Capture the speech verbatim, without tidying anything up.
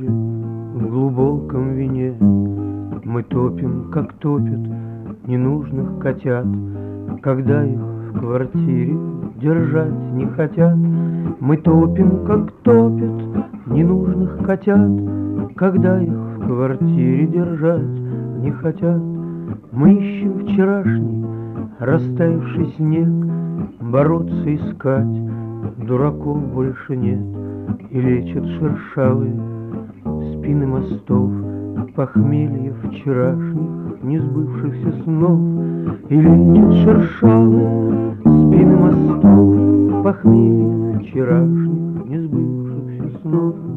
горе в глубоком вине. Мы топим, как топят ненужных котят, когда их в квартире держать не хотят. Мы топим, как топят ненужных котят, когда их в квартире держать не хотят. Мы ищем вчерашний растаявший снег, бороться искать дураков больше нет. И лечат шершавые спины мостов похмелье вчерашних несбывшихся снов. И лечат шершавые спины мостов похмелье вчерашних несбывшихся снов.